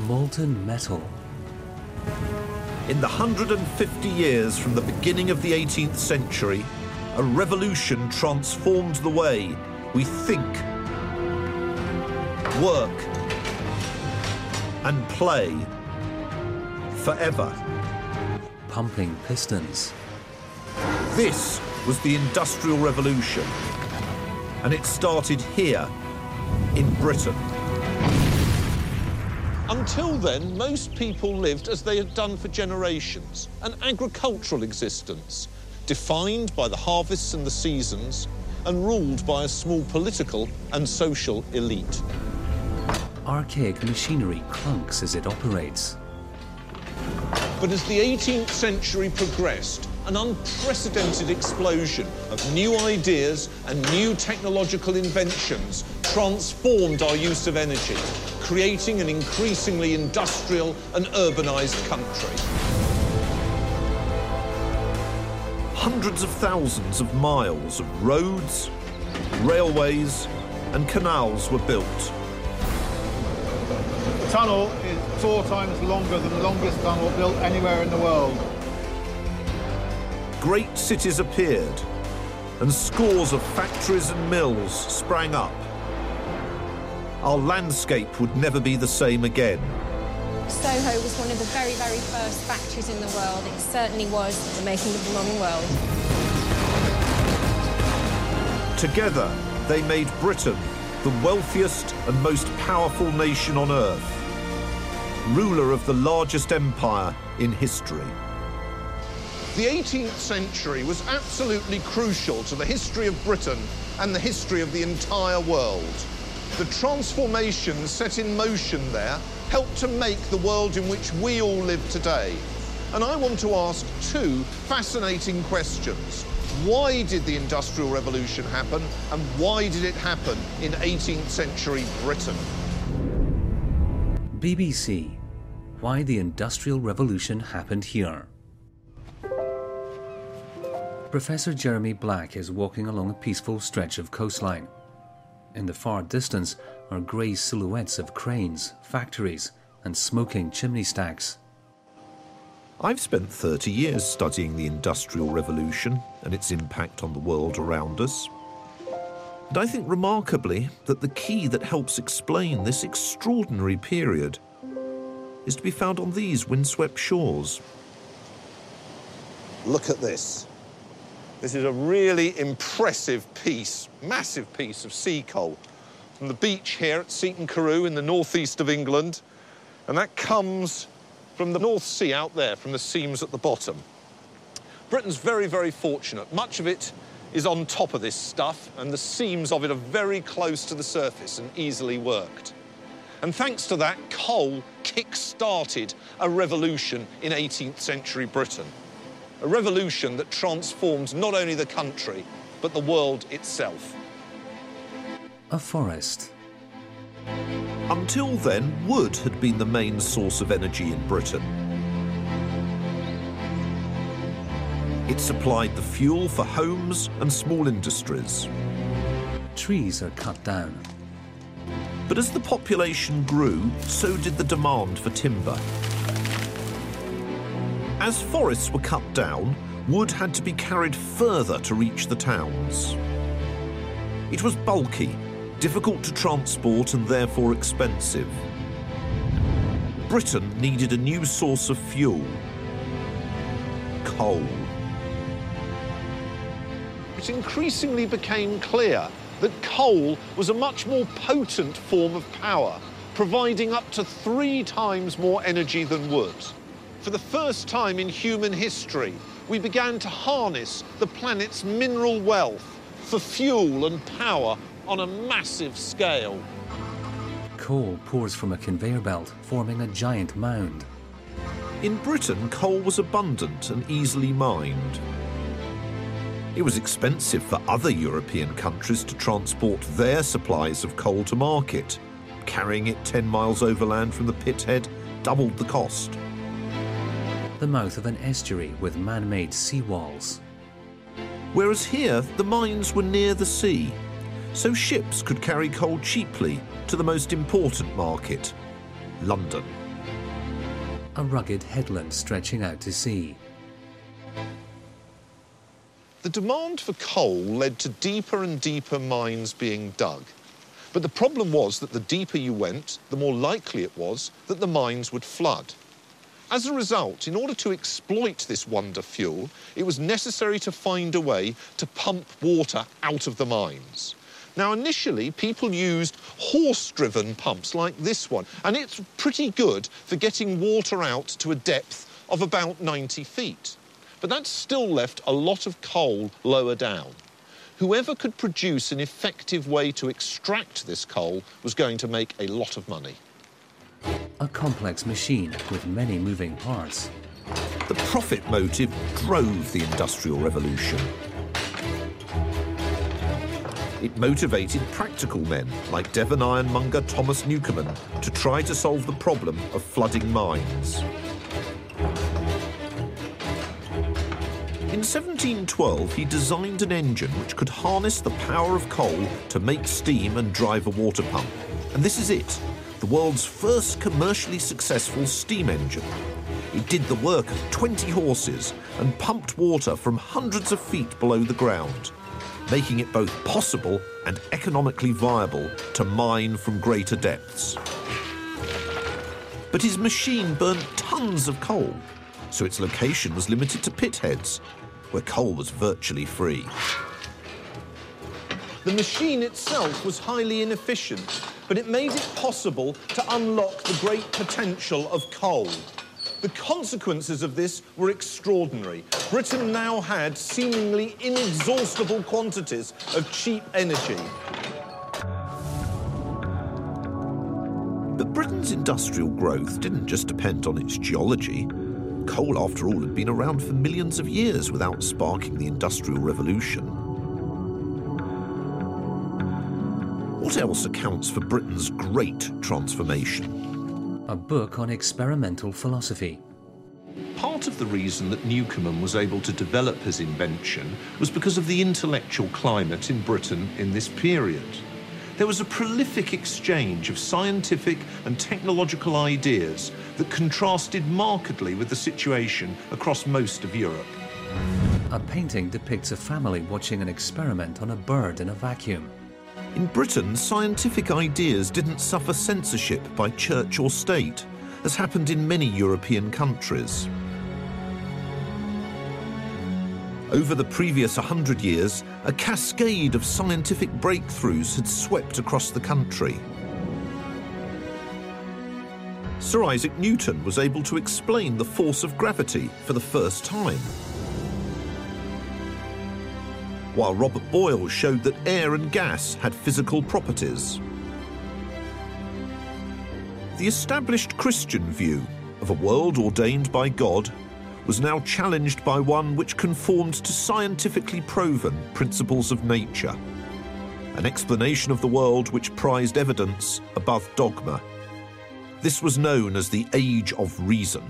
Molten metal. In the 150 years from the beginning of the 18th century, a revolution transformed the way we think, work, and play forever. Pumping pistons. This was the Industrial Revolution, and it started here, in Britain. Until then, most people lived as they had done for generations, an agricultural existence, defined by the harvests and the seasons, and ruled by a small political and social elite. Archaic machinery clunks as it operates. But as the 18th century progressed, an unprecedented explosion of new ideas and new technological inventions transformed our use of energy, creating an increasingly industrial and urbanised country. Hundreds of thousands of miles of roads, railways and canals were built. The tunnel is 4 times longer than the longest tunnel built anywhere in the world. Great cities appeared, and scores of factories and mills sprang up. Our landscape would never be the same again. Soho was one of the very, very first factories in the world. It certainly was the making of the modern world. Together, they made Britain the wealthiest and most powerful nation on earth, ruler of the largest empire in history. The 18th century was absolutely crucial to the history of Britain and the history of the entire world. The transformations set in motion there helped to make the world in which we all live today. And I want to ask 2 fascinating questions. Why did the Industrial Revolution happen, and why did it happen in 18th century Britain? BBC. Why the Industrial Revolution happened here. Professor Jeremy Black is walking along a peaceful stretch of coastline. In the far distance are grey silhouettes of cranes, factories and smoking chimney stacks. I've spent 30 years studying the Industrial Revolution and its impact on the world around us. And I think remarkably that the key that helps explain this extraordinary period is to be found on these windswept shores. Look at this. This is a really impressive piece, massive piece of sea coal from the beach here at Seaton Carew in the northeast of England. And that comes from the North Sea out there, from the seams at the bottom. Britain's very, very fortunate. Much of it is on top of this stuff, and the seams of it are very close to the surface and easily worked. And thanks to that, coal kick-started a revolution in 18th century Britain. A revolution that transformed not only the country, but the world itself. A forest. Until then, wood had been the main source of energy in Britain. It supplied the fuel for homes and small industries. Trees are cut down. But as the population grew, so did the demand for timber. As forests were cut down, wood had to be carried further to reach the towns. It was bulky, difficult to transport and therefore expensive. Britain needed a new source of fuel: coal. It increasingly became clear that coal was a much more potent form of power, providing up to 3 times more energy than wood. For the first time in human history, we began to harness the planet's mineral wealth for fuel and power on a massive scale. Coal pours from a conveyor belt, forming a giant mound. In Britain, coal was abundant and easily mined. It was expensive for other European countries to transport their supplies of coal to market. Carrying it 10 miles overland from the pithead doubled the cost. The mouth of an estuary with man-made seawalls. Whereas here, the mines were near the sea, so ships could carry coal cheaply to the most important market, London. a rugged headland stretching out to sea. The demand for coal led to deeper and deeper mines being dug. But the problem was that the deeper you went, the more likely it was that the mines would flood. As a result, in order to exploit this wonder fuel, it was necessary to find a way to pump water out of the mines. Now, initially, people used horse-driven pumps like this one, and it's pretty good for getting water out to a depth of about 90 feet. But that still left a lot of coal lower down. Whoever could produce an effective way to extract this coal was going to make a lot of money. A complex machine with many moving parts. The profit motive drove the Industrial Revolution. It motivated practical men like Devon ironmonger Thomas Newcomen to try to solve the problem of flooding mines. In 1712, he designed an engine which could harness the power of coal to make steam and drive a water pump. And this is it, the world's first commercially successful steam engine. It did the work of 20 horses and pumped water from hundreds of feet below the ground, making it both possible and economically viable to mine from greater depths. But his machine burnt tons of coal, so its location was limited to pitheads, where coal was virtually free. The machine itself was highly inefficient, but it made it possible to unlock the great potential of coal. The consequences of this were extraordinary. Britain now had seemingly inexhaustible quantities of cheap energy. But Britain's industrial growth didn't just depend on its geology. Coal, after all, had been around for millions of years without sparking the Industrial Revolution. What else accounts for Britain's great transformation? A book on experimental philosophy. Part of the reason that Newcomen was able to develop his invention was because of the intellectual climate in Britain in this period. There was a prolific exchange of scientific and technological ideas that contrasted markedly with the situation across most of Europe. A painting depicts a family watching an experiment on a bird in a vacuum. In Britain, scientific ideas didn't suffer censorship by church or state, as happened in many European countries. Over the previous 100 years, a cascade of scientific breakthroughs had swept across the country. Sir Isaac Newton was able to explain the force of gravity for the first time, while Robert Boyle showed that air and gas had physical properties. The established Christian view of a world ordained by God was now challenged by one which conformed to scientifically proven principles of nature, an explanation of the world which prized evidence above dogma. This was known as the Age of Reason.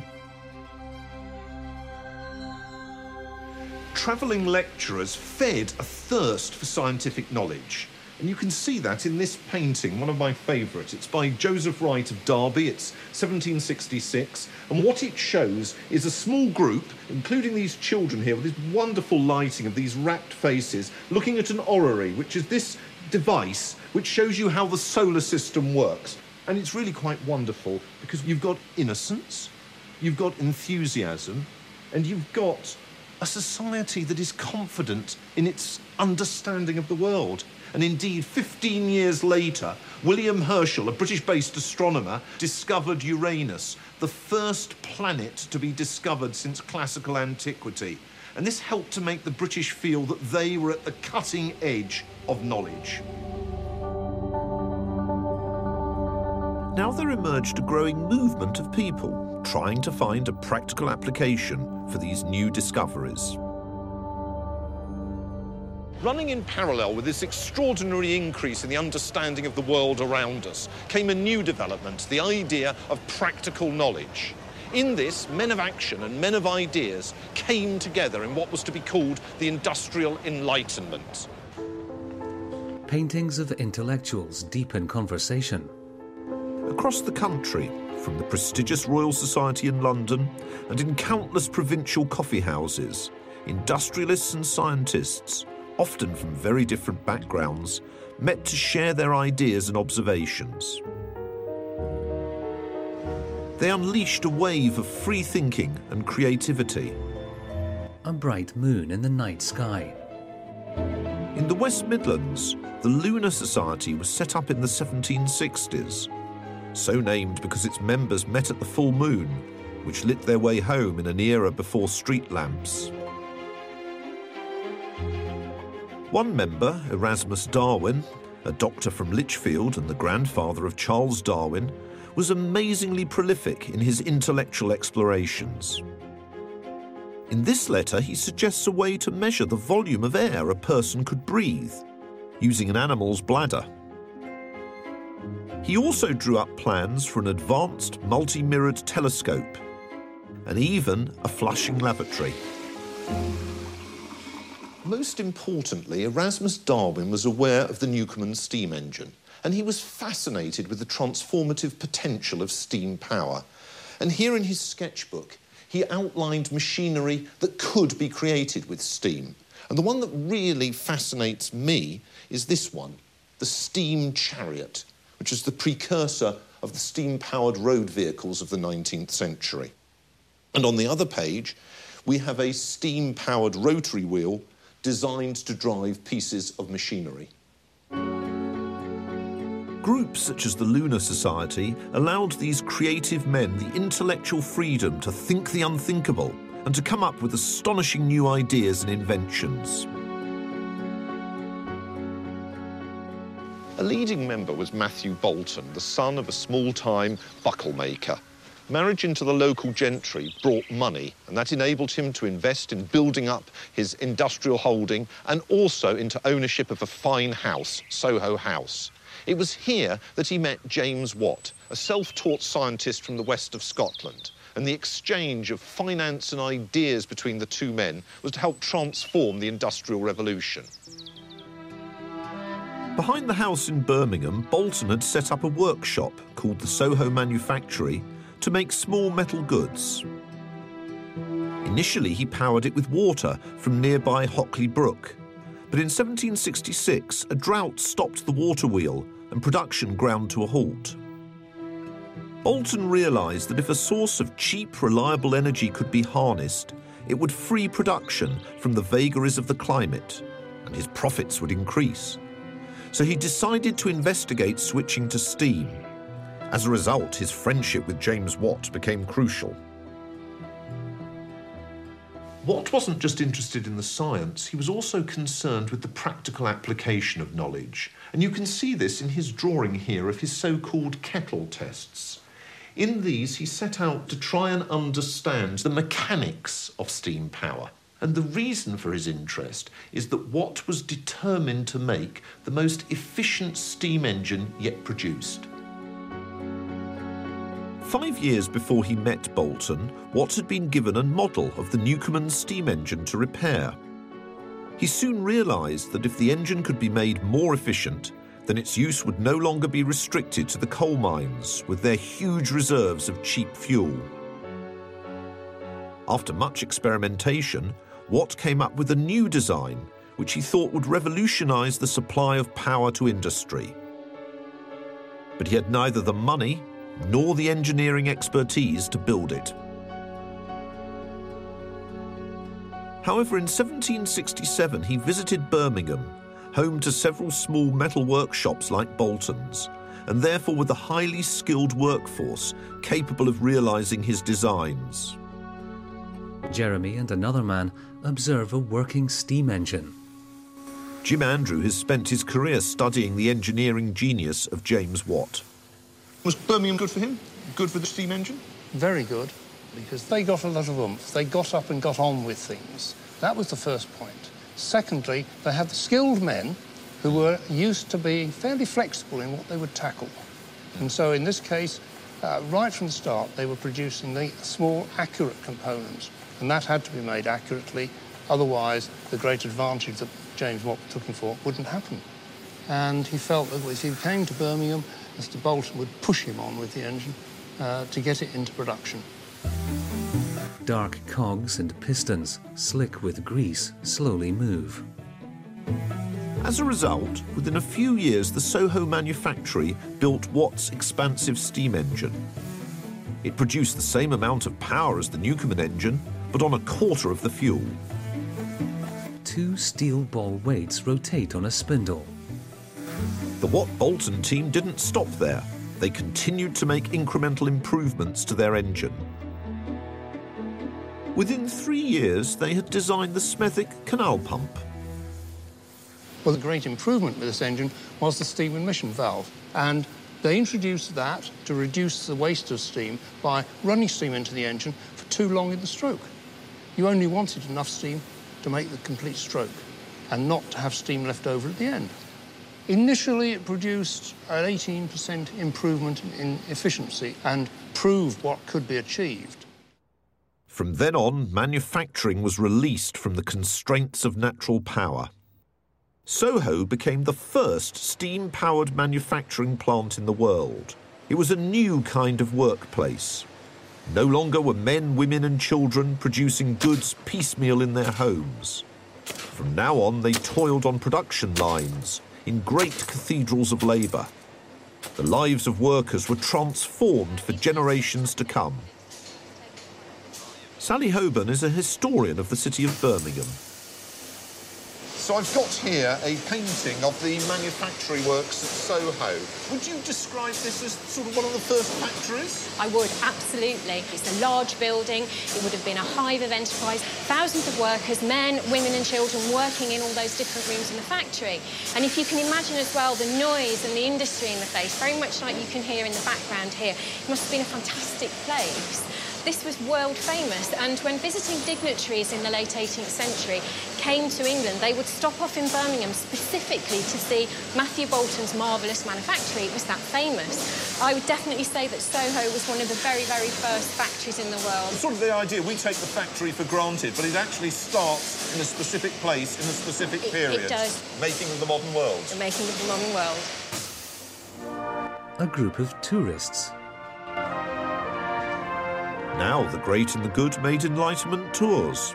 Travelling lecturers fed a thirst for scientific knowledge. And you can see that in this painting, one of my favourites. It's by Joseph Wright of Derby. It's 1766. And what it shows is a small group, including these children here, with this wonderful lighting of these rapt faces, looking at an orrery, which is this device which shows you how the solar system works. And it's really quite wonderful because you've got innocence, you've got enthusiasm, and you've got a society that is confident in its understanding of the world. And indeed, 15 years later, William Herschel, a British-based astronomer, discovered Uranus, the first planet to be discovered since classical antiquity. And this helped to make the British feel that they were at the cutting edge of knowledge. Now there emerged a growing movement of people trying to find a practical application for these new discoveries. Running in parallel with this extraordinary increase in the understanding of the world around us came a new development, the idea of practical knowledge. In this, men of action and men of ideas came together in what was to be called the Industrial Enlightenment. Paintings of intellectuals deepen conversation. Across the country, from the prestigious Royal Society in London and in countless provincial coffee houses, industrialists and scientists, often from very different backgrounds, met to share their ideas and observations. They unleashed a wave of free thinking and creativity. A bright moon in the night sky. In the West Midlands, the Lunar Society was set up in the 1760s, so named because its members met at the full moon, which lit their way home in an era before street lamps. One member, Erasmus Darwin, a doctor from Lichfield and the grandfather of Charles Darwin, was amazingly prolific in his intellectual explorations. In this letter, he suggests a way to measure the volume of air a person could breathe, using an animal's bladder. He also drew up plans for an advanced multi-mirrored telescope, and even a flushing lavatory. Most importantly, Erasmus Darwin was aware of the Newcomen steam engine, and he was fascinated with the transformative potential of steam power. And here in his sketchbook, he outlined machinery that could be created with steam. And the one that really fascinates me is this one, the steam chariot, which is the precursor of the steam-powered road vehicles of the 19th century. And on the other page, we have a steam-powered rotary wheel designed to drive pieces of machinery. Groups such as the Lunar Society allowed these creative men the intellectual freedom to think the unthinkable and to come up with astonishing new ideas and inventions. A leading member was Matthew Boulton, the son of a small-time buckle maker. Marriage into the local gentry brought money, and that enabled him to invest in building up his industrial holding and also into ownership of a fine house, Soho House. It was here that he met James Watt, a self-taught scientist from the west of Scotland, and the exchange of finance and ideas between the two men was to help transform the Industrial Revolution. Behind the house in Birmingham, Boulton had set up a workshop called the Soho Manufactory to make small metal goods. Initially, he powered it with water from nearby Hockley Brook, but in 1766, a drought stopped the water wheel and production ground to a halt. Boulton realised that if a source of cheap, reliable energy could be harnessed, it would free production from the vagaries of the climate, and his profits would increase. So he decided to investigate switching to steam. As a result, his friendship with James Watt became crucial. Watt wasn't just interested in the science, he was also concerned with the practical application of knowledge. And you can see this in his drawing here of his so-called kettle tests. In these, he set out to try and understand the mechanics of steam power. And the reason for his interest is that Watt was determined to make the most efficient steam engine yet produced. 5 years before he met Boulton, Watt had been given a model of the Newcomen steam engine to repair. He soon realised that if the engine could be made more efficient, then its use would no longer be restricted to the coal mines with their huge reserves of cheap fuel. After much experimentation, Watt came up with a new design which he thought would revolutionise the supply of power to industry. But he had neither the money nor the engineering expertise to build it. However, in 1767 he visited Birmingham, home to several small metal workshops like Boulton's, and therefore with a highly skilled workforce capable of realising his designs. Jeremy and another man observe a working steam engine. Jim Andrew has spent his career studying the engineering genius of James Watt. Was Birmingham good for him? Good for the steam engine? Very good, because they got a lot of oomph. They got up and got on with things. That was the first point. Secondly, they had skilled men who were used to being fairly flexible in what they would tackle. And so in this case, right from the start, they were producing the small, accurate components. And that had to be made accurately, otherwise the great advantage that James Watt took him for wouldn't happen. And he felt that if he came to Birmingham, Mr. Bolton would push him on with the engine to get it into production. Dark cogs and pistons, slick with grease, slowly move. As a result, within a few years, the Soho manufactory built Watt's expansive steam engine. It produced the same amount of power as the Newcomen engine, but on a quarter of the fuel. 2 steel ball weights rotate on a spindle. The Watt-Boulton team didn't stop there. They continued to make incremental improvements to their engine. Within 3 years, they had designed the Smethwick canal pump. Well, the great improvement with this engine was the steam admission valve, and they introduced that to reduce the waste of steam by running steam into the engine for too long in the stroke. You only wanted enough steam to make the complete stroke and not to have steam left over at the end. Initially, it produced an 18% improvement in efficiency and proved what could be achieved. From then on, manufacturing was released from the constraints of natural power. Soho became the first steam-powered manufacturing plant in the world. It was a new kind of workplace. No longer were men, women and children producing goods piecemeal in their homes. From now on, they toiled on production lines in great cathedrals of labour. The lives of workers were transformed for generations to come. Sally Hoban is a historian of the city of Birmingham. So I've got here a painting of the manufactory works at Soho. Would you describe this as sort of one of the first factories? I would, absolutely. It's a large building. It would have been a hive of enterprise. Thousands of workers, men, women and children working in all those different rooms in the factory. And if you can imagine as well the noise and the industry in the place, very much like you can hear in the background here, it must have been a fantastic place. This was world famous, and when visiting dignitaries in the late 18th century came to England, they would stop off in Birmingham specifically to see Matthew Boulton's marvellous manufactory. It was that famous. I would definitely say that Soho was one of the very, very first factories in the world. It's sort of the idea, we take the factory for granted, but it actually starts in a specific place, in a specific period. It does. Making of the modern world. The making of the modern world. A group of tourists. Now the great and the good made Enlightenment tours.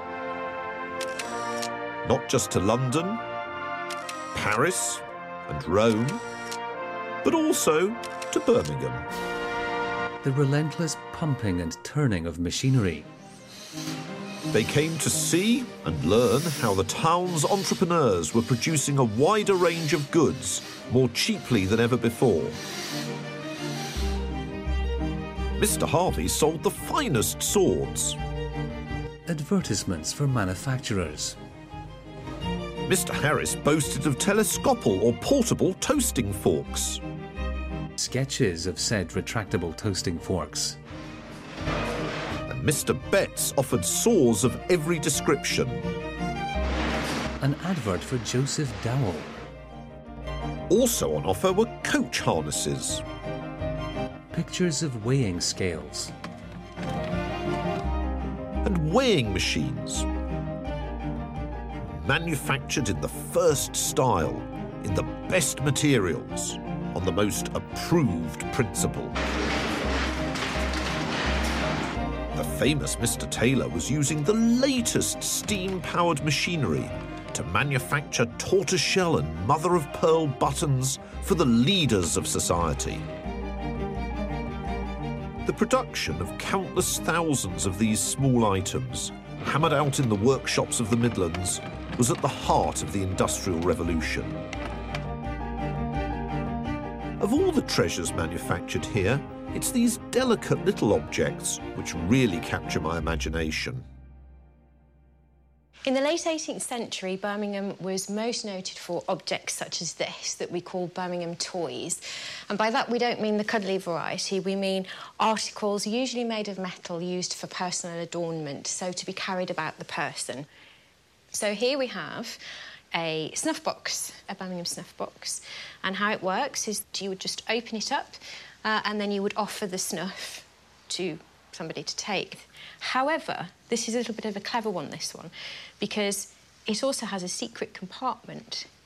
Not just to London, Paris and Rome, but also to Birmingham. The relentless pumping and turning of machinery. They came to see and learn how the town's entrepreneurs were producing a wider range of goods more cheaply than ever before. Mr. Harvey sold the finest swords. Advertisements for manufacturers. Mr. Harris boasted of telescopal or portable toasting forks. Sketches of said retractable toasting forks. And Mr. Betts offered saws of every description. An advert for Joseph Dowell. Also on offer were coach harnesses. Pictures of weighing scales. And weighing machines. Manufactured in the first style, in the best materials, on the most approved principle. The famous Mr. Taylor was using the latest steam-powered machinery to manufacture tortoiseshell and mother-of-pearl buttons for the leaders of society. The production of countless thousands of these small items, hammered out in the workshops of the Midlands, was at the heart of the Industrial Revolution. Of all the treasures manufactured here, it's these delicate little objects which really capture my imagination. In the late 18th century, Birmingham was most noted for objects such as this, that we call Birmingham toys. And by that, we don't mean the cuddly variety. We mean articles usually made of metal used for personal adornment, so to be carried about the person. So here we have a snuff box, a Birmingham snuff box. And how it works is you would just open it up and then you would offer the snuff to somebody to take. However, this is a little bit of a clever one, this one, because it also has a secret compartment.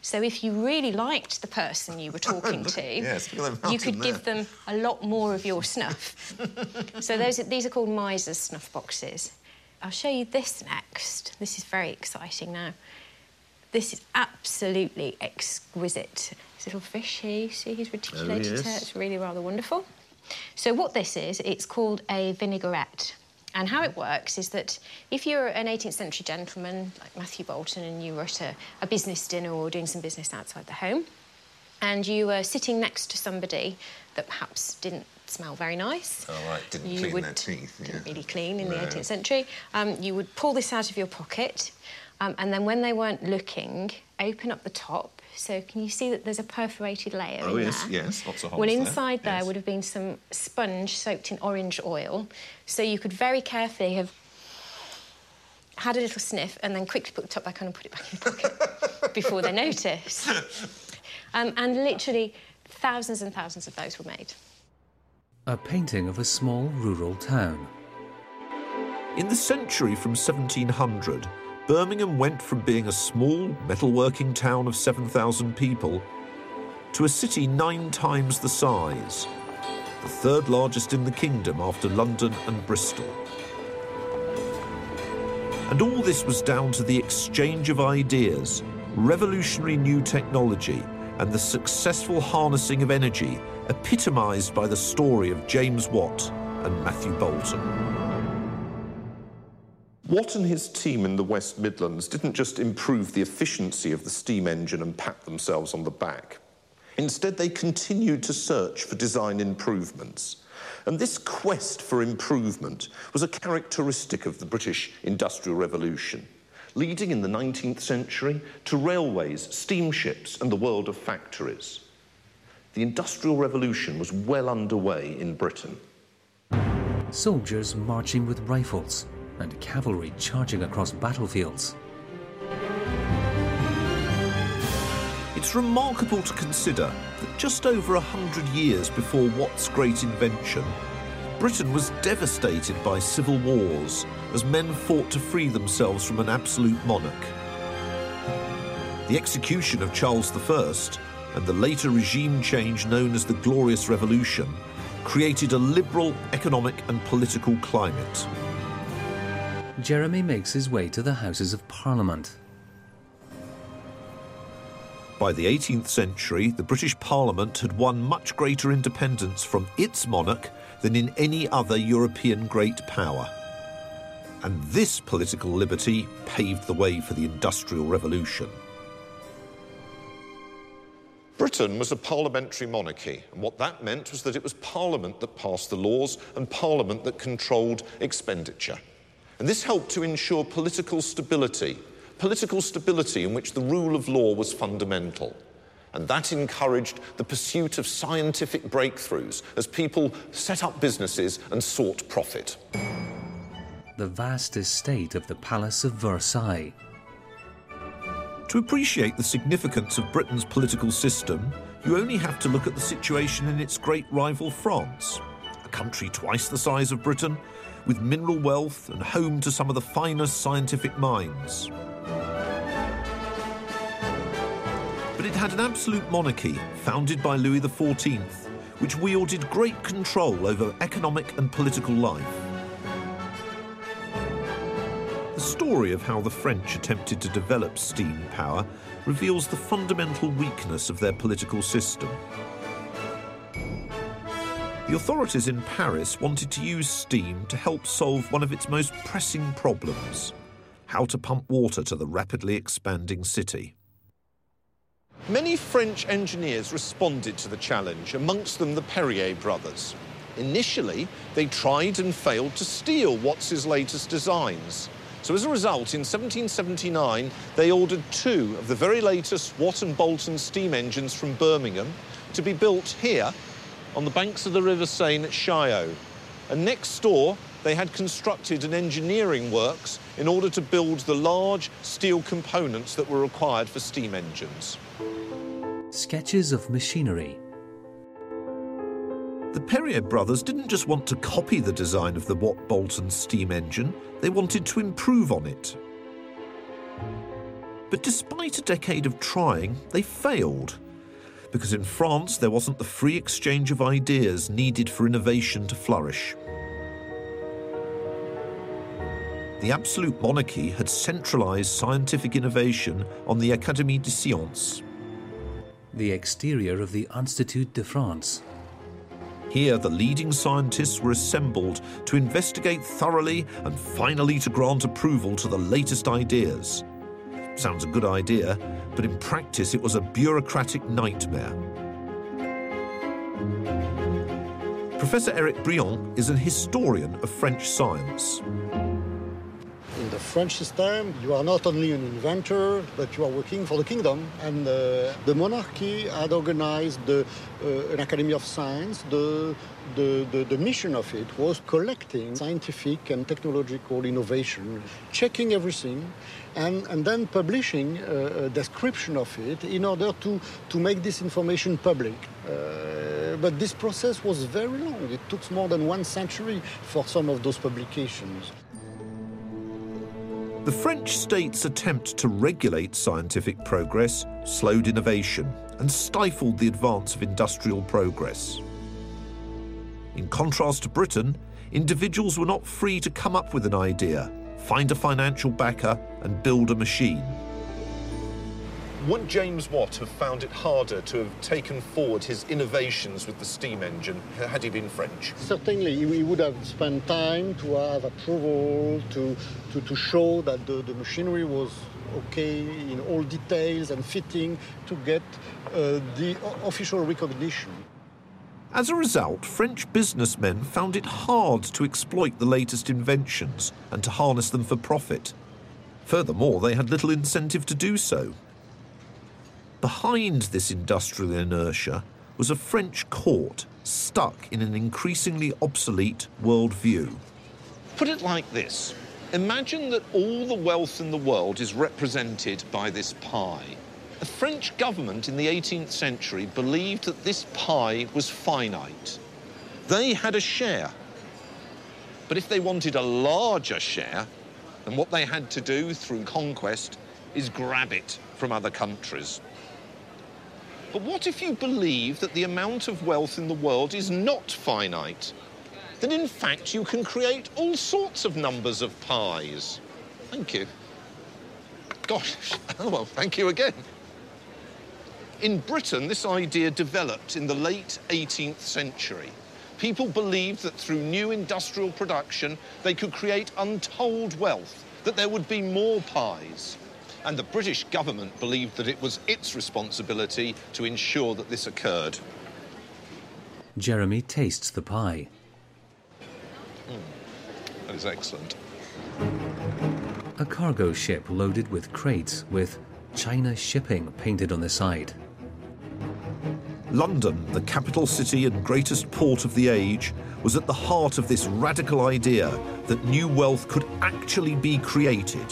So if you really liked the person you were talking to, yes, look at them you could out in give them a lot more of your snuff. So these are called Miser's snuff boxes. I'll show you this next. This is very exciting now. This is absolutely exquisite. This little fish here, you see he's reticulated yes. it. It's really rather wonderful. So what this is, it's called a vinaigrette. And how it works is that if you're an 18th century gentleman like Matthew Bolton and you were at a business dinner or doing some business outside the home and you were sitting next to somebody that perhaps didn't smell very nice. Oh, right, didn't clean their teeth. Didn't really clean in the 18th century. You would pull this out of your pocket and then when they weren't looking, open up the top. So can you see that there's a perforated layer in there? Oh, yes, lots of holes Well, inside there yes. would have been some sponge soaked in orange oil, so you could very carefully have had a little sniff and then quickly put the top back on and put it back in your pocket before they noticed. And literally thousands and thousands of those were made. A painting of a small rural town. In the century from 1700, Birmingham went from being a small metalworking town of 7,000 people to a city 9 times the size, the third largest in the kingdom after London and Bristol. And all this was down to the exchange of ideas, revolutionary new technology, and the successful harnessing of energy epitomised by the story of James Watt and Matthew Bolton. Watt and his team in the West Midlands didn't just improve the efficiency of the steam engine and pat themselves on the back. Instead, they continued to search for design improvements. And this quest for improvement was a characteristic of the British Industrial Revolution, leading in the 19th century to railways, steamships, and the world of factories. The Industrial Revolution was well underway in Britain. Soldiers marching with rifles and cavalry charging across battlefields. It's remarkable to consider that just over 100 years before Watt's great invention, Britain was devastated by civil wars as men fought to free themselves from an absolute monarch. The execution of Charles I and the later regime change known as the Glorious Revolution created a liberal economic and political climate. Jeremy makes his way to the Houses of Parliament. By the 18th century, the British Parliament had won much greater independence from its monarch than in any other European great power. And this political liberty paved the way for the Industrial Revolution. Britain was a parliamentary monarchy, and what that meant was that it was Parliament that passed the laws and Parliament that controlled expenditure. And this helped to ensure political stability in which the rule of law was fundamental. And that encouraged the pursuit of scientific breakthroughs as people set up businesses and sought profit. The vast estate of the Palace of Versailles. To appreciate the significance of Britain's political system, you only have to look at the situation in its great rival France, a country twice the size of Britain, with mineral wealth and home to some of the finest scientific minds. But it had an absolute monarchy, founded by Louis XIV, which wielded great control over economic and political life. The story of how the French attempted to develop steam power reveals the fundamental weakness of their political system. The authorities in Paris wanted to use steam to help solve one of its most pressing problems: how to pump water to the rapidly expanding city. Many French engineers responded to the challenge, amongst them the Perrier brothers. Initially, they tried and failed to steal Watts's latest designs. So as a result, in 1779, they ordered 2 of the very latest Watt and Bolton steam engines from Birmingham to be built here on the banks of the River Seine at Chaillot. And next door, they had constructed an engineering works in order to build the large steel components that were required for steam engines. Sketches of machinery. The Perrier brothers didn't just want to copy the design of the Watt-Bolton steam engine, they wanted to improve on it. But despite a decade of trying, they failed. Because in France, there wasn't the free exchange of ideas needed for innovation to flourish. The absolute monarchy had centralised scientific innovation on the Académie des Sciences. The exterior of the Institut de France. Here, the leading scientists were assembled to investigate thoroughly and finally to grant approval to the latest ideas. Sounds a good idea, but in practice it was a bureaucratic nightmare. Professor Eric Briand is an historian of French science. In the French system, you are not only an inventor, but you are working for the kingdom. And the monarchy had organized an Academy of Science. The mission of it was collecting scientific and technological innovation, checking everything, and then publishing a description of it in order to make this information public. But this process was very long. It took more than 1 century for some of those publications. The French state's attempt to regulate scientific progress slowed innovation and stifled the advance of industrial progress. In contrast to Britain, individuals were not free to come up with an idea, find a financial backer, and build a machine. Would James Watt have found it harder to have taken forward his innovations with the steam engine had he been French? Certainly, he would have spent time to have approval, to show that the machinery was okay in all details and fitting to get the official recognition. As a result, French businessmen found it hard to exploit the latest inventions and to harness them for profit. Furthermore, they had little incentive to do so. Behind this industrial inertia was a French court stuck in an increasingly obsolete worldview. Put it like this. Imagine that all the wealth in the world is represented by this pie. The French government in the 18th century believed that this pie was finite. They had a share. But if they wanted a larger share, then what they had to do through conquest is grab it from other countries. But what if you believe that the amount of wealth in the world is not finite? Then in fact you can create all sorts of numbers of pies. Thank you. Gosh, oh well, thank you again. In Britain, this idea developed in the late 18th century. People believed that through new industrial production, they could create untold wealth, that there would be more pies. And the British government believed that it was its responsibility to ensure that this occurred. Jeremy tastes the pie. That is excellent. A cargo ship loaded with crates with China Shipping painted on the side. London, the capital city and greatest port of the age, was at the heart of this radical idea that new wealth could actually be created.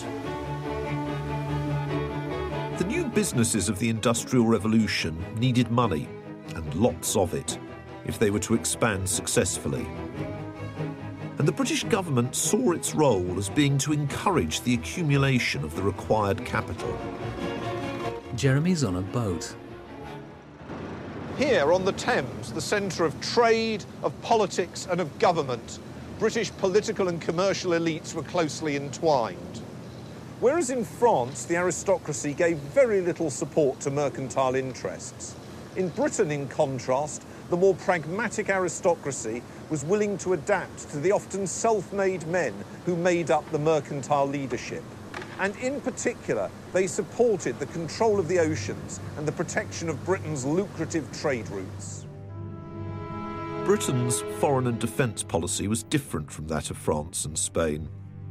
The new businesses of the Industrial Revolution needed money, and lots of it, if they were to expand successfully. And the British government saw its role as being to encourage the accumulation of the required capital. Jeremy's on a boat. Here on the Thames, the centre of trade, of politics and of government, British political and commercial elites were closely entwined. Whereas in France, the aristocracy gave very little support to mercantile interests. In Britain, in contrast, the more pragmatic aristocracy was willing to adapt to the often self-made men who made up the mercantile leadership. And in particular, they supported the control of the oceans and the protection of Britain's lucrative trade routes. Britain's foreign and defence policy was different from that of France and Spain.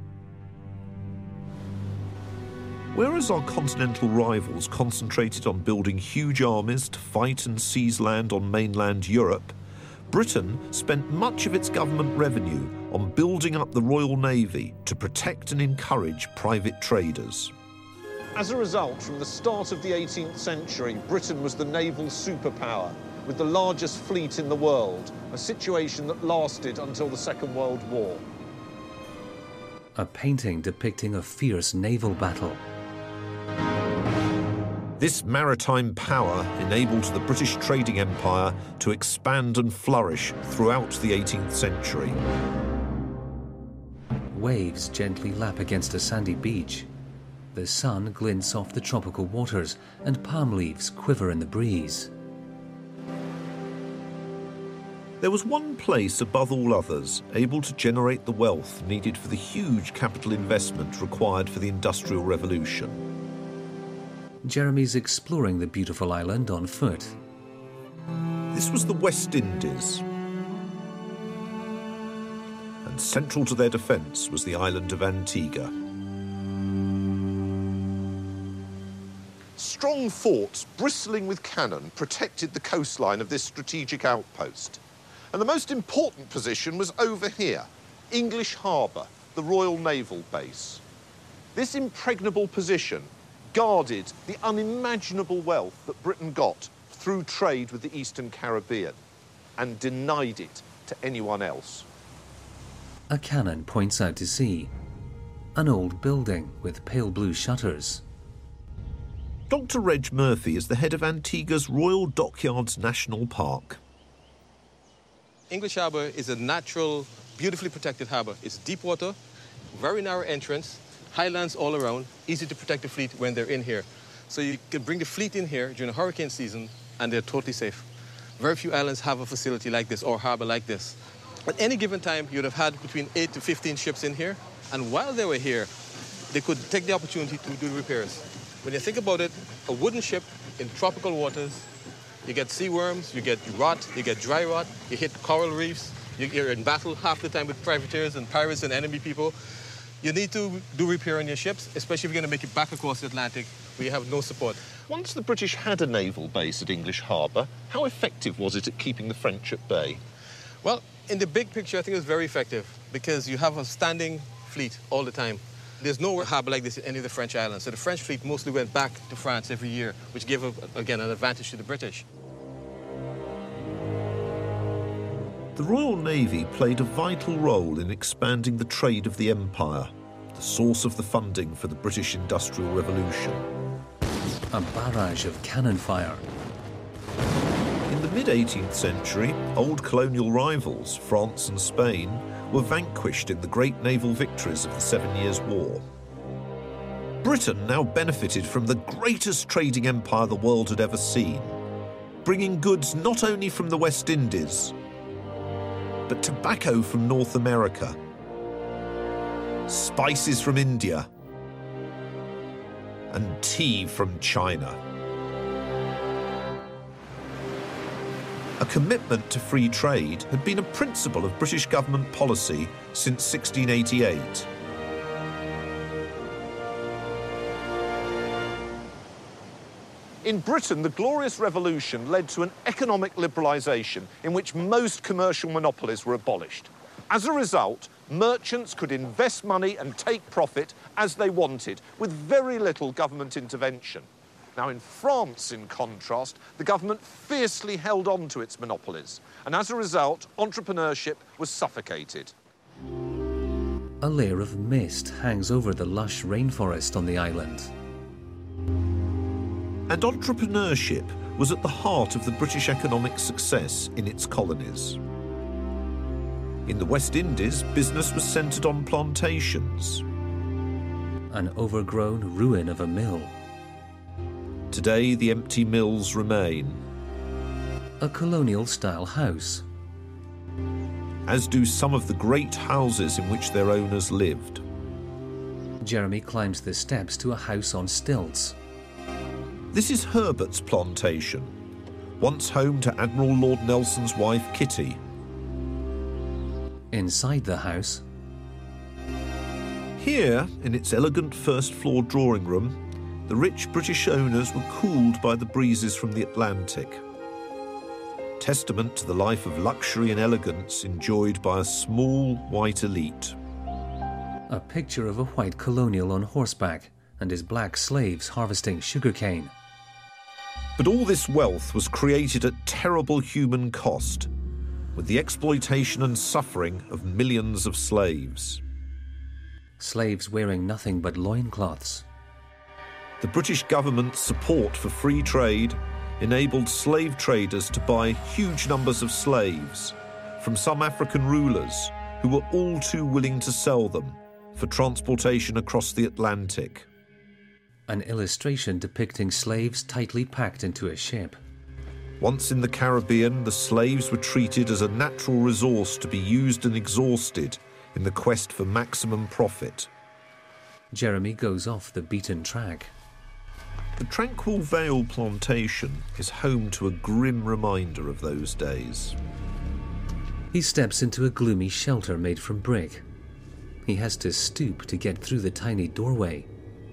Whereas our continental rivals concentrated on building huge armies to fight and seize land on mainland Europe, Britain spent much of its government revenue on building up the Royal Navy to protect and encourage private traders. As a result, from the start of the 18th century, Britain was the naval superpower with the largest fleet in the world, a situation that lasted until the Second World War. A painting depicting a fierce naval battle. This maritime power enabled the British trading empire to expand and flourish throughout the 18th century. Waves gently lap against a sandy beach. The sun glints off the tropical waters and palm leaves quiver in the breeze. There was one place above all others able to generate the wealth needed for the huge capital investment required for the Industrial Revolution. Jeremy's exploring the beautiful island on foot. This was the West Indies. And central to their defence was the island of Antigua. Strong forts bristling with cannon protected the coastline of this strategic outpost. And the most important position was over here, English Harbour, the Royal Naval Base. This impregnable position guarded the unimaginable wealth that Britain got through trade with the Eastern Caribbean and denied it to anyone else. A cannon points out to sea. An old building with pale blue shutters. Dr. Reg Murphy is the head of Antigua's Royal Dockyards National Park. English Harbour is a natural, beautifully protected harbour. It's deep water, very narrow entrance, highlands all around, easy to protect the fleet when they're in here. So you can bring the fleet in here during the hurricane season and they're totally safe. Very few islands have a facility like this or harbour like this. At any given time, you'd have had between 8 to 15 ships in here, and while they were here, they could take the opportunity to do repairs. When you think about it, a wooden ship in tropical waters, you get sea worms, you get rot, you get dry rot, you hit coral reefs, you're in battle half the time with privateers and pirates and enemy people. You need to do repair on your ships, especially if you're going to make it back across the Atlantic where you have no support. Once the British had a naval base at English Harbour, how effective was it at keeping the French at bay? Well, in the big picture, I think it was very effective because you have a standing fleet all the time. There's no harbour like this in any of the French islands. So the French fleet mostly went back to France every year, which gave, again, an advantage to the British. The Royal Navy played a vital role in expanding the trade of the empire, the source of the funding for the British Industrial Revolution. A barrage of cannon fire. In the mid-18th century, old colonial rivals, France and Spain, were vanquished in the great naval victories of the 7 Years' War. Britain now benefited from the greatest trading empire the world had ever seen, bringing goods not only from the West Indies, but tobacco from North America, spices from India, and tea from China. A commitment to free trade had been a principle of British government policy since 1688. In Britain, the Glorious Revolution led to an economic liberalisation in which most commercial monopolies were abolished. As a result, merchants could invest money and take profit as they wanted, with very little government intervention. Now, in France, in contrast, the government fiercely held on to its monopolies, and as a result, entrepreneurship was suffocated. A layer of mist hangs over the lush rainforest on the island. And entrepreneurship was at the heart of the British economic success in its colonies. In the West Indies, business was centred on plantations. An overgrown ruin of a mill. Today, the empty mills remain. A colonial-style house. As do some of the great houses in which their owners lived. Jeremy climbs the steps to a house on stilts. This is Herbert's plantation, once home to Admiral Lord Nelson's wife, Kitty. Inside the house, here, in its elegant first-floor drawing room, the rich British owners were cooled by the breezes from the Atlantic. Testament to the life of luxury and elegance enjoyed by a small, white elite. a picture of a white colonial on horseback and his black slaves harvesting sugarcane. But all this wealth was created at terrible human cost, with the exploitation and suffering of millions of slaves. Slaves wearing nothing but loincloths. The British government's support for free trade enabled slave traders to buy huge numbers of slaves from some African rulers who were all too willing to sell them for transportation across the Atlantic. An illustration depicting slaves tightly packed into a ship. Once in the Caribbean, the slaves were treated as a natural resource to be used and exhausted in the quest for maximum profit. Jeremy goes off the beaten track. The Tranquil Vale plantation is home to a grim reminder of those days. He steps into a gloomy shelter made from brick. He has to stoop to get through the tiny doorway.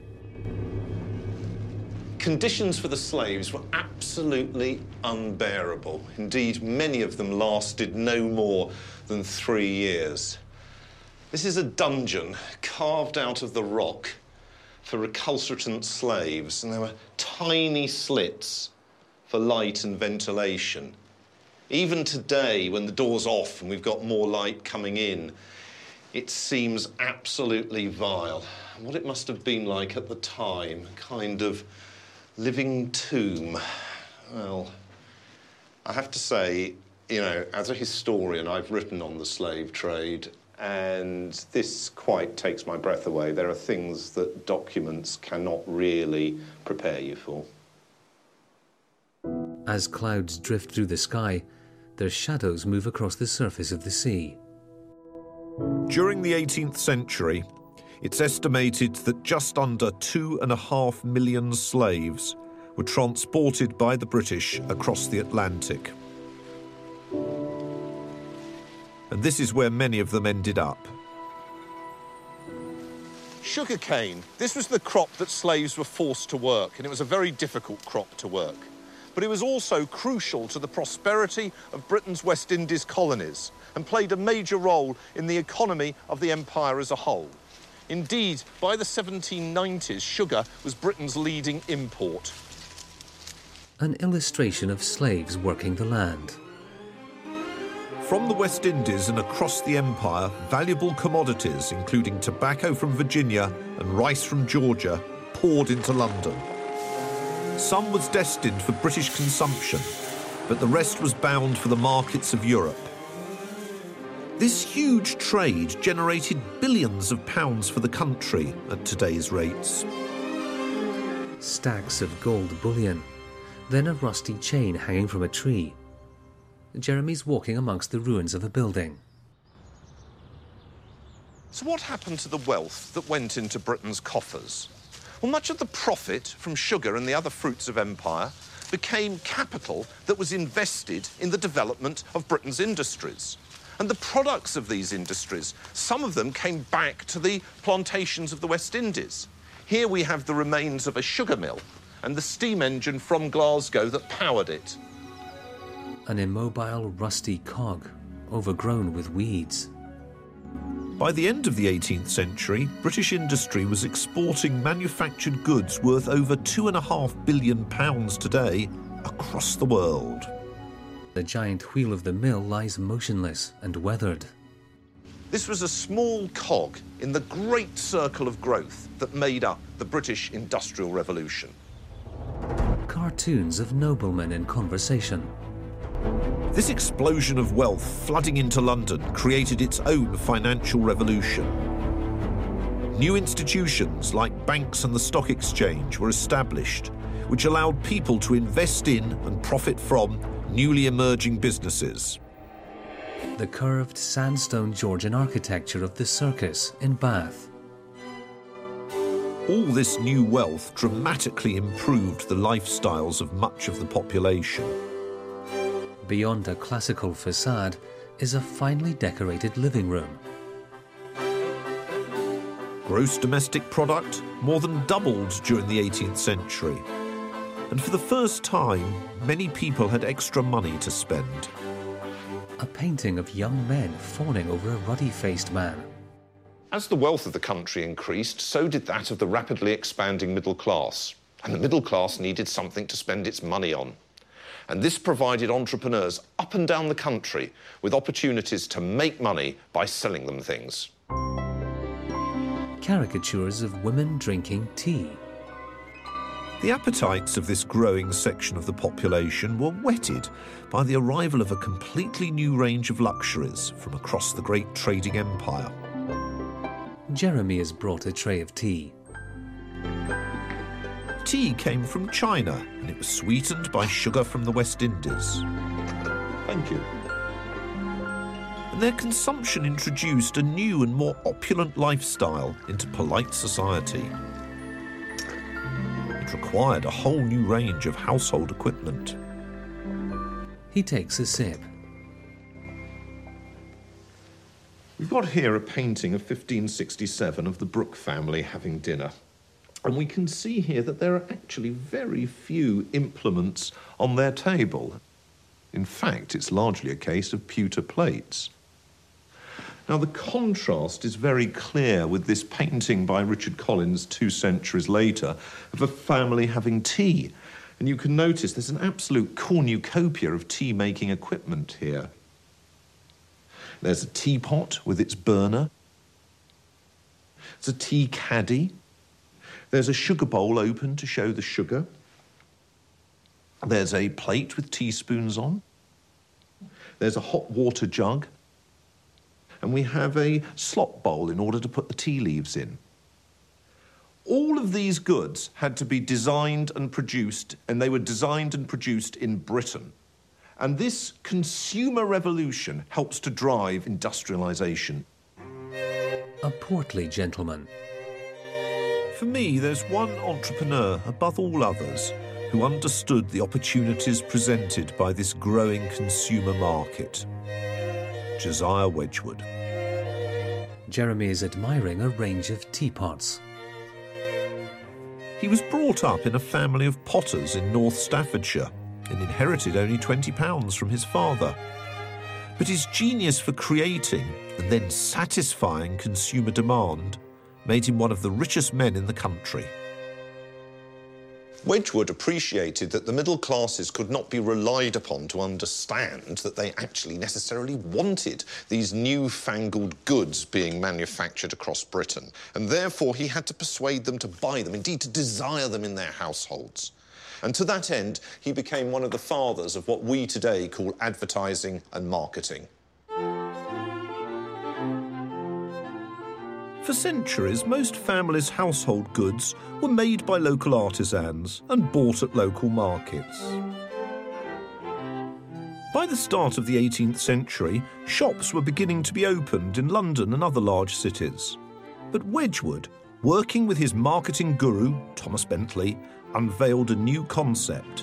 Conditions for the slaves were absolutely unbearable. Indeed, many of them lasted no more than 3 years. This is a dungeon carved out of the rock for recalcitrant slaves, and there were tiny slits for light and ventilation. Even today, when the door's off and we've got more light coming in, it seems absolutely vile. And what it must have been like at the time, a kind of living tomb. Well, I have to say, you know, as a historian, I've written on the slave trade, and this quite takes my breath away. There are things that documents cannot really prepare you for. As clouds drift through the sky, their shadows move across the surface of the sea. During the 18th century, it's estimated that just under 2.5 million slaves were transported by the British across the Atlantic. And this is where many of them ended up. Sugarcane. This was the crop that slaves were forced to work, and it was a very difficult crop to work. But it was also crucial to the prosperity of Britain's West Indies colonies and played a major role in the economy of the empire as a whole. Indeed, by the 1790s, sugar was Britain's leading import. An illustration of slaves working the land. From the West Indies and across the empire, valuable commodities, including tobacco from Virginia and rice from Georgia, poured into London. Some was destined for British consumption, but the rest was bound for the markets of Europe. This huge trade generated billions of pounds for the country at today's rates. Stacks of gold bullion, then a rusty chain hanging from a tree. Jeremy's walking amongst the ruins of a building. So what happened to the wealth that went into Britain's coffers? Well, much of the profit from sugar and the other fruits of empire became capital that was invested in the development of Britain's industries. And the products of these industries, some of them came back to the plantations of the West Indies. Here we have the remains of a sugar mill and the steam engine from Glasgow that powered it. An immobile, rusty cog, overgrown with weeds. By the end of the 18th century, British industry was exporting manufactured goods worth over £2.5 billion today across the world. The giant wheel of the mill lies motionless and weathered. This was a small cog in the great circle of growth that made up the British Industrial Revolution. Cartoons of noblemen in conversation. This explosion of wealth flooding into London created its own financial revolution. New institutions like banks and the stock exchange were established, which allowed people to invest in and profit from newly emerging businesses. The curved sandstone Georgian architecture of the Circus in Bath. All this new wealth dramatically improved the lifestyles of much of the population. Beyond a classical facade is a finely decorated living room. Gross domestic product more than doubled during the 18th century. And for the first time, many people had extra money to spend. A painting of young men fawning over a ruddy-faced man. As the wealth of the country increased, so did that of the rapidly expanding middle class. And the middle class needed something to spend its money on. And this provided entrepreneurs up and down the country with opportunities to make money by selling them things. Caricatures of women drinking tea. The appetites of this growing section of the population were whetted by the arrival of a completely new range of luxuries from across the great trading empire. Jeremy has brought a tray of tea. Tea came from China, and it was sweetened by sugar from the West Indies. Thank you. And their consumption introduced a new and more opulent lifestyle into polite society. It required a whole new range of household equipment. He takes a sip. We've got here a painting of 1567 of the Brooke family having dinner. And we can see here that there are actually very few implements on their table. In fact, it's largely a case of pewter plates. Now, the contrast is very clear with this painting by Richard Collins 2 centuries later of a family having tea. And you can notice there's an absolute cornucopia of tea-making equipment here. There's a teapot with its burner. There's a tea caddy. There's a sugar bowl open to show the sugar. There's a plate with teaspoons on. There's a hot water jug. And we have a slop bowl in order to put the tea leaves in. All of these goods had to be designed and produced, and they were designed and produced in Britain. And this consumer revolution helps to drive industrialisation. A portly gentleman. For me, there's one entrepreneur above all others who understood the opportunities presented by this growing consumer market. Josiah Wedgwood. Jeremy is admiring a range of teapots. He was brought up in a family of potters in North Staffordshire and inherited only £20 from his father. But his genius for creating and then satisfying consumer demand made him one of the richest men in the country. Wedgwood appreciated that the middle classes could not be relied upon to understand that they actually necessarily wanted these newfangled goods being manufactured across Britain, and therefore he had to persuade them to buy them, indeed to desire them in their households. And to that end, he became one of the fathers of what we today call advertising and marketing. For centuries, most families' household goods were made by local artisans and bought at local markets. By the start of the 18th century, shops were beginning to be opened in London and other large cities. But Wedgwood, working with his marketing guru, Thomas Bentley, unveiled a new concept.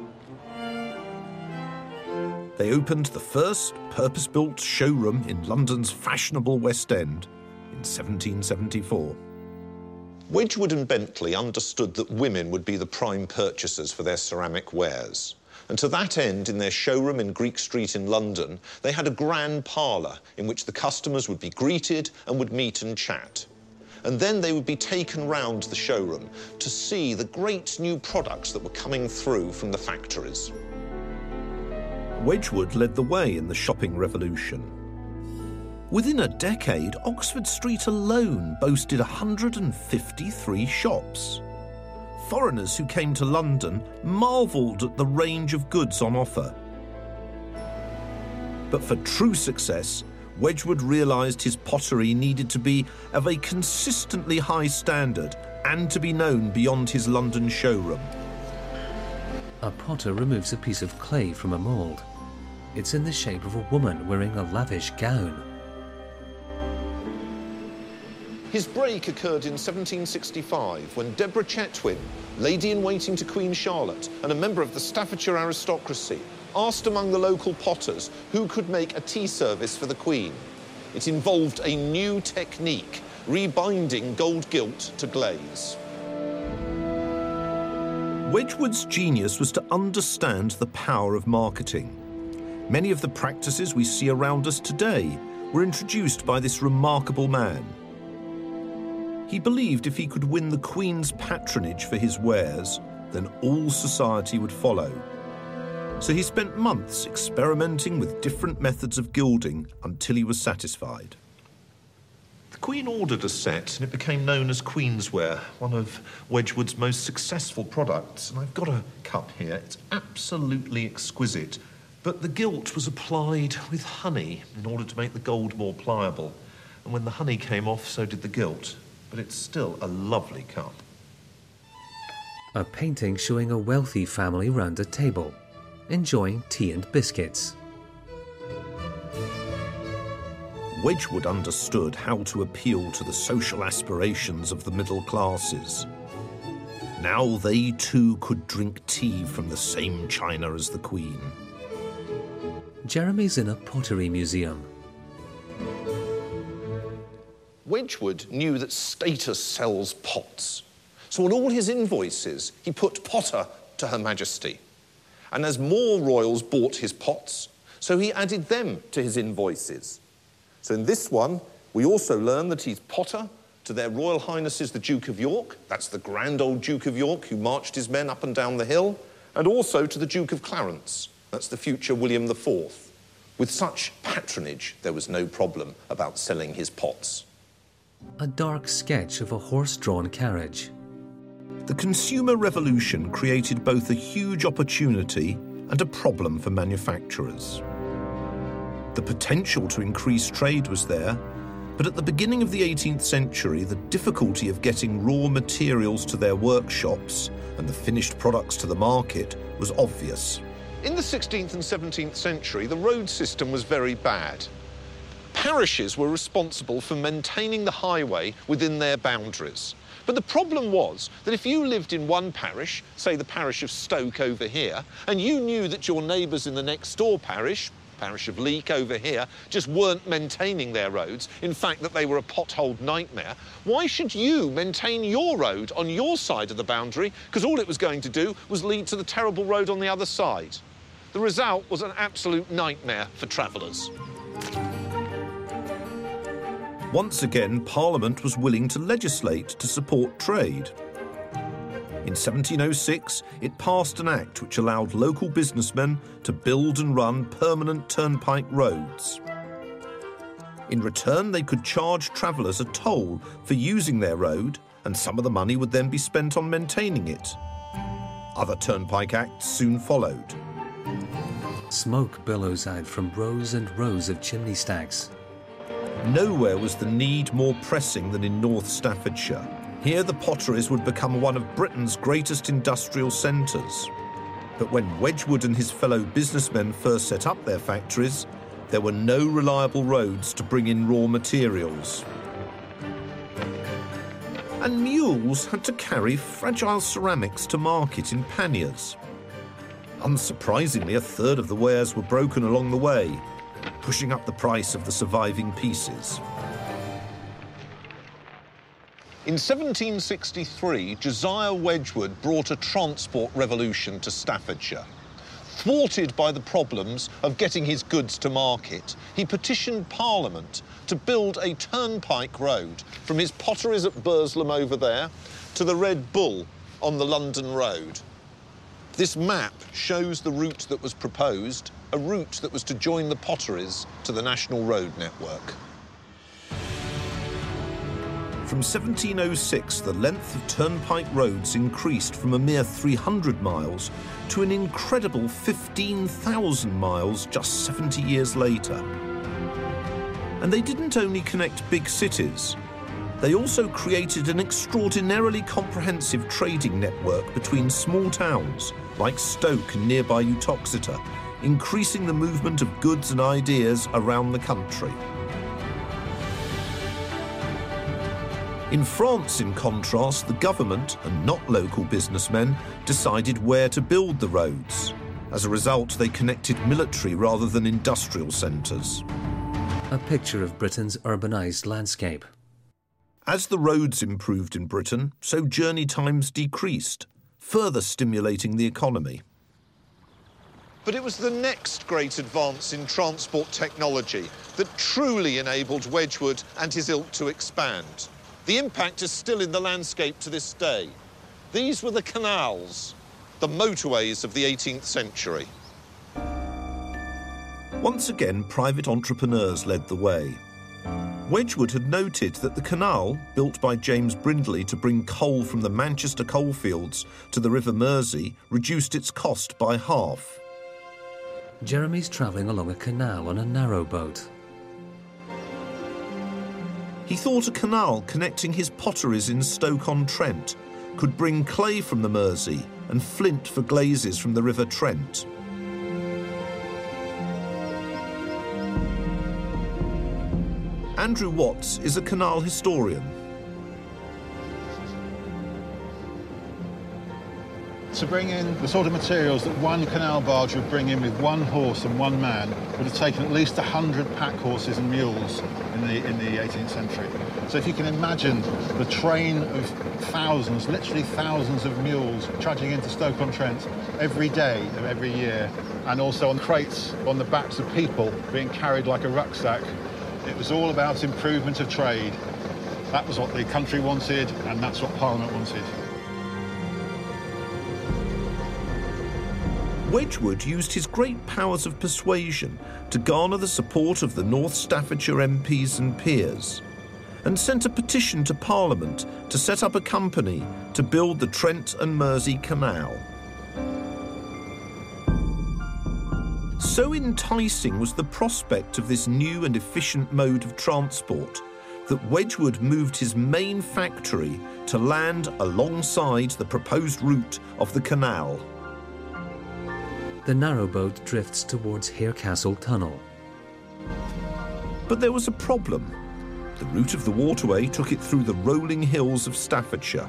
They opened the first purpose-built showroom in London's fashionable West End in 1774. Wedgwood and Bentley understood that women would be the prime purchasers for their ceramic wares. And to that end, in their showroom in Greek Street in London, they had a grand parlour in which the customers would be greeted and would meet and chat. And then they would be taken round the showroom to see the great new products that were coming through from the factories. Wedgwood led the way in the shopping revolution. Within a decade, Oxford Street alone boasted 153 shops. Foreigners who came to London marvelled at the range of goods on offer. But for true success, Wedgwood realised his pottery needed to be of a consistently high standard and to be known beyond his London showroom. A potter removes a piece of clay from a mould. It's in the shape of a woman wearing a lavish gown. His break occurred in 1765 when Deborah Chetwynd, lady-in-waiting to Queen Charlotte and a member of the Staffordshire aristocracy, asked among the local potters who could make a tea service for the Queen. It involved a new technique, rebinding gold gilt to glaze. Wedgwood's genius was to understand the power of marketing. Many of the practices we see around us today were introduced by this remarkable man. He believed if he could win the Queen's patronage for his wares, then all society would follow. So he spent months experimenting with different methods of gilding until he was satisfied. The Queen ordered a set and it became known as Queensware, one of Wedgwood's most successful products. And I've got a cup here. It's absolutely exquisite. But the gilt was applied with honey in order to make the gold more pliable. And when the honey came off, so did the gilt. But it's still a lovely cup. A painting showing a wealthy family round a table, enjoying tea and biscuits. Wedgwood understood how to appeal to the social aspirations of the middle classes. Now they too could drink tea from the same china as the Queen. Jeremy's in a pottery museum. Wedgwood knew that status sells pots. So on all his invoices, he put Potter to Her Majesty. And as more royals bought his pots, so he added them to his invoices. So in this one, we also learn that he's Potter to their Royal Highnesses the Duke of York, that's the grand old Duke of York who marched his men up and down the hill, and also to the Duke of Clarence, that's the future William IV. With such patronage, there was no problem about selling his pots. A dark sketch of a horse-drawn carriage. The consumer revolution created both a huge opportunity and a problem for manufacturers. The potential to increase trade was there, but at the beginning of the 18th century, the difficulty of getting raw materials to their workshops and the finished products to the market was obvious. In the 16th and 17th century, the road system was very bad. Parishes were responsible for maintaining the highway within their boundaries. But the problem was that if you lived in one parish, say the parish of Stoke over here, and you knew that your neighbours in the next door parish of Leek over here, just weren't maintaining their roads, in fact that they were a potholed nightmare, why should you maintain your road on your side of the boundary? Because all it was going to do was lead to the terrible road on the other side. The result was an absolute nightmare for travellers. Once again, Parliament was willing to legislate to support trade. In 1706, it passed an act which allowed local businessmen to build and run permanent turnpike roads. In return, they could charge travellers a toll for using their road, and some of the money would then be spent on maintaining it. Other turnpike acts soon followed. Smoke billows out from rows and rows of chimney stacks. Nowhere was the need more pressing than in North Staffordshire. Here the potteries would become one of Britain's greatest industrial centres. But when Wedgwood and his fellow businessmen first set up their factories, there were no reliable roads to bring in raw materials. And mules had to carry fragile ceramics to market in panniers. Unsurprisingly, a third of the wares were broken along the way, pushing up the price of the surviving pieces. In 1763, Josiah Wedgwood brought a transport revolution to Staffordshire. Thwarted by the problems of getting his goods to market, he petitioned Parliament to build a turnpike road from his potteries at Burslem over there to the Red Bull on the London Road. This map shows the route that was proposed, a route that was to join the potteries to the National Road Network. From 1706, the length of turnpike roads increased from a mere 300 miles to an incredible 15,000 miles just 70 years later. And they didn't only connect big cities, they also created an extraordinarily comprehensive trading network between small towns like Stoke and nearby Uttoxeter, increasing the movement of goods and ideas around the country. In France, in contrast, the government, and not local businessmen, decided where to build the roads. As a result, they connected military rather than industrial centres. A picture of Britain's urbanised landscape. As the roads improved in Britain, so journey times decreased, further stimulating the economy. But it was the next great advance in transport technology that truly enabled Wedgwood and his ilk to expand. The impact is still in the landscape to this day. These were the canals, the motorways of the 18th century. Once again, private entrepreneurs led the way. Wedgwood had noted that the canal, built by James Brindley to bring coal from the Manchester coalfields to the River Mersey, reduced its cost by half. Jeremy's travelling along a canal on a narrowboat. He thought a canal connecting his potteries in Stoke-on-Trent could bring clay from the Mersey and flint for glazes from the River Trent. Andrew Watts is a canal historian. To bring in the sort of materials that one canal barge would bring in with one horse and one man would have taken at least 100 pack horses and mules in the 18th century. So if you can imagine the train of thousands, literally thousands of mules trudging into Stoke-on-Trent every day of every year, and also on crates on the backs of people being carried like a rucksack, it was all about improvement of trade. That was what the country wanted, and that's what Parliament wanted. Wedgwood used his great powers of persuasion to garner the support of the North Staffordshire MPs and peers, and sent a petition to Parliament to set up a company to build the Trent and Mersey Canal. So enticing was the prospect of this new and efficient mode of transport that Wedgwood moved his main factory to land alongside the proposed route of the canal. The narrowboat drifts towards Harecastle Tunnel. But there was a problem. The route of the waterway took it through the rolling hills of Staffordshire.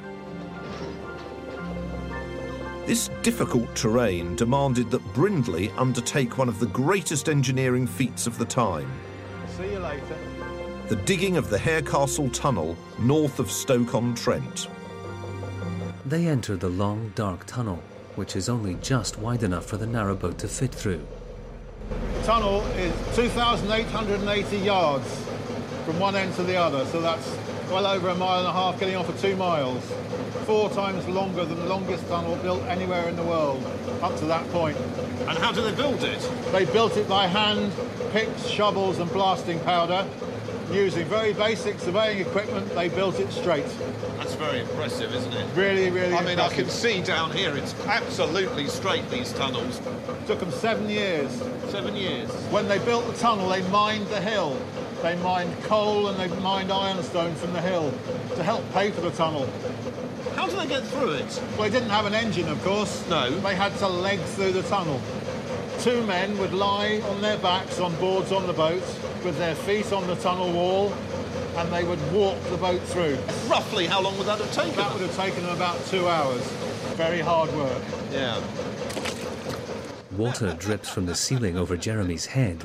This difficult terrain demanded that Brindley undertake one of the greatest engineering feats of the time. See you later. The digging of the Harecastle Tunnel north of Stoke-on-Trent. They enter the long, dark tunnel, which is only just wide enough for the narrowboat to fit through. The tunnel is 2,880 yards from one end to the other, so that's well over 1.5 miles, getting on for 2 miles. 4 times longer than the longest tunnel built anywhere in the world, up to that point. And how do they build it? They built it by hand, picks, shovels and blasting powder. Using very basic surveying equipment, they built it straight. That's very impressive, isn't it? Really, really I mean, impressive. I can see down here, it's absolutely straight, these tunnels. It took them 7 years. 7 years. When they built the tunnel, they mined the hill. They mined coal and they mined ironstone from the hill to help pay for the tunnel. How do they get through it? Well, they didn't have an engine, of course. No. They had to leg through the tunnel. 2 men would lie on their backs on boards on the boat with their feet on the tunnel wall, and they would walk the boat through. Roughly how long would that have taken? That would have taken them about 2 hours. Very hard work. Yeah. Water drips from the ceiling over Jeremy's head.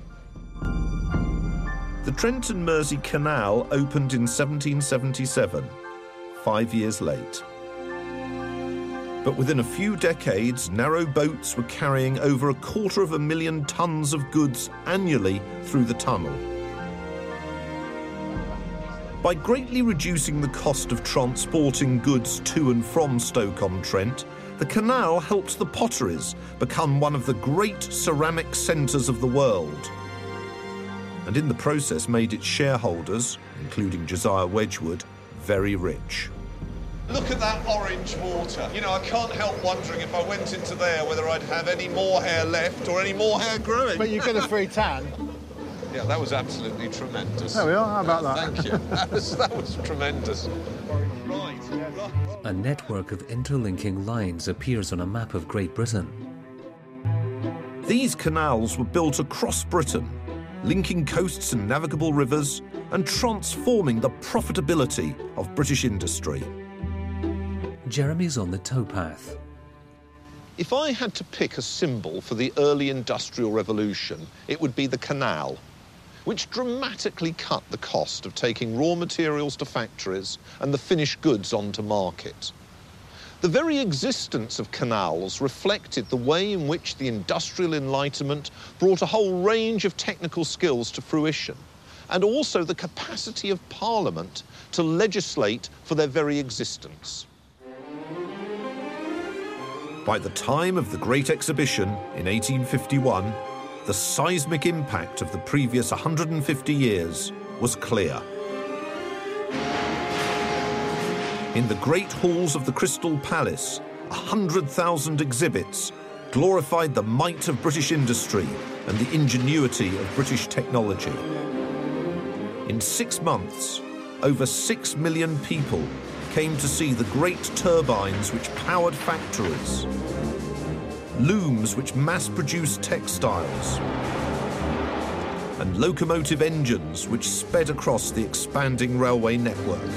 The Trent and Mersey Canal opened in 1777, 5 years late. But within a few decades, narrow boats were carrying over 250,000 tons of goods annually through the tunnel. By greatly reducing the cost of transporting goods to and from Stoke-on-Trent, the canal helped the potteries become one of the great ceramic centres of the world, and in the process made its shareholders, including Josiah Wedgwood, very rich. Look at that orange water. You know, I can't help wondering if I went into there whether I'd have any more hair left or any more hair growing. But you get a free tan. Yeah, that was absolutely tremendous. There we are, how about that? Thank you. That was tremendous. Right. A network of interlinking lines appears on a map of Great Britain. These canals were built across Britain, linking coasts and navigable rivers and transforming the profitability of British industry. Jeremy's on the towpath. If I had to pick a symbol for the early industrial revolution, it would be the canal, which dramatically cut the cost of taking raw materials to factories and the finished goods onto market. The very existence of canals reflected the way in which the Industrial Enlightenment brought a whole range of technical skills to fruition, and also the capacity of Parliament to legislate for their very existence. By the time of the Great Exhibition in 1851, the seismic impact of the previous 150 years was clear. In the great halls of the Crystal Palace, 100,000 exhibits glorified the might of British industry and the ingenuity of British technology. In 6 months, over 6 million people came to see the great turbines which powered factories, looms which mass-produced textiles, and locomotive engines which sped across the expanding railway network.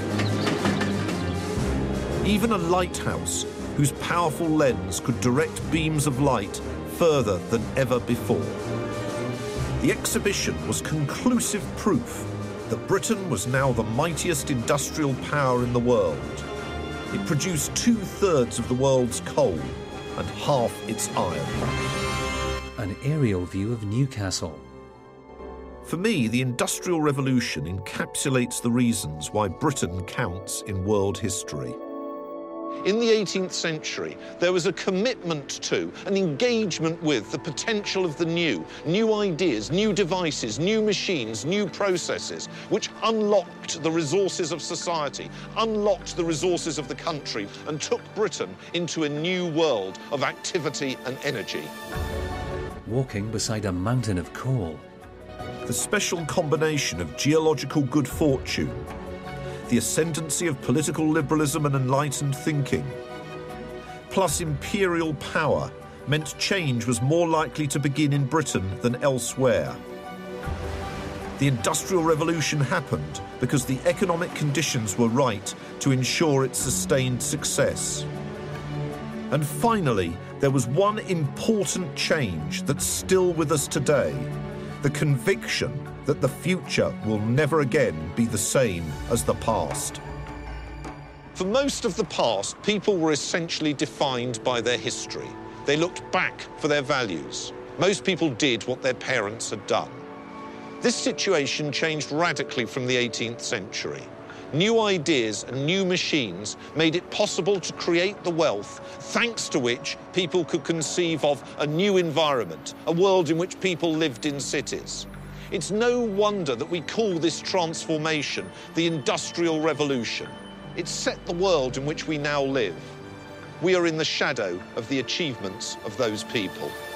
Even a lighthouse whose powerful lens could direct beams of light further than ever before. The exhibition was conclusive proof that Britain was now the mightiest industrial power in the world. It produced 2/3 of the world's coal and half its iron. An aerial view of Newcastle. For me, the Industrial Revolution encapsulates the reasons why Britain counts in world history. In the 18th century, there was a commitment to, an engagement with the potential of the new ideas, new devices, new machines, new processes, which unlocked the resources of society, unlocked the resources of the country, and took Britain into a new world of activity and energy. Walking beside a mountain of coal. The special combination of geological good fortune, the ascendancy of political liberalism and enlightened thinking, plus imperial power, meant change was more likely to begin in Britain than elsewhere. The Industrial Revolution happened because the economic conditions were right to ensure its sustained success. And finally, there was one important change that's still with us today: the conviction that the future will never again be the same as the past. For most of the past, people were essentially defined by their history. They looked back for their values. Most people did what their parents had done. This situation changed radically from the 18th century. New ideas and new machines made it possible to create the wealth thanks to which people could conceive of a new environment, a world in which people lived in cities. It's no wonder that we call this transformation the Industrial Revolution. It set the world in which we now live. We are in the shadow of the achievements of those people.